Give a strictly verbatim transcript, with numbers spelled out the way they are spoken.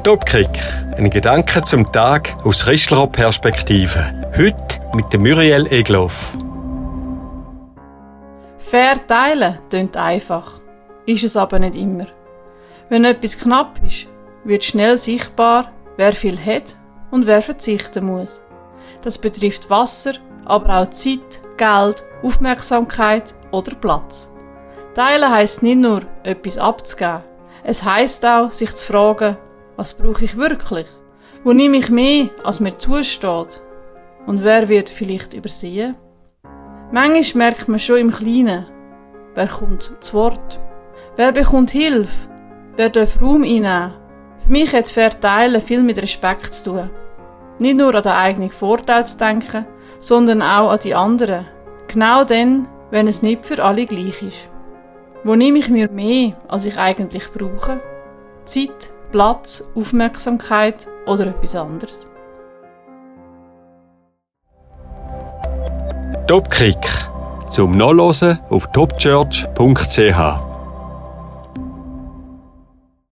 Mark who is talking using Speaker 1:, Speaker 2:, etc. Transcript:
Speaker 1: Topkick. Ein Gedanke zum Tag aus christlicher Perspektive. Heute mit dem Muriel Egloff.
Speaker 2: Verteilen klingt einfach, ist es aber nicht immer. Wenn etwas knapp ist, wird schnell sichtbar, wer viel hat und wer verzichten muss. Das betrifft Wasser, aber auch Zeit, Geld, Aufmerksamkeit oder Platz. Teilen heisst nicht nur, etwas abzugeben. Es heisst auch, sich zu fragen, was brauche ich wirklich? Wo nehme ich mehr, als mir zusteht? Und wer wird vielleicht übersehen? Manchmal merkt man schon im Kleinen, wer kommt zu Wort? Wer bekommt Hilfe? Wer darf Raum einnehmen? Für mich hat Verteilen viel mit Respekt zu tun. Nicht nur an den eigenen Vorteil zu denken, sondern auch an die anderen. Genau dann, wenn es nicht für alle gleich ist. Wo nehme ich mir mehr, als ich eigentlich brauche? Zeit, Platz, Aufmerksamkeit oder etwas anderes?
Speaker 1: Topkick. Zum Nachlesen auf topchurch punkt c h.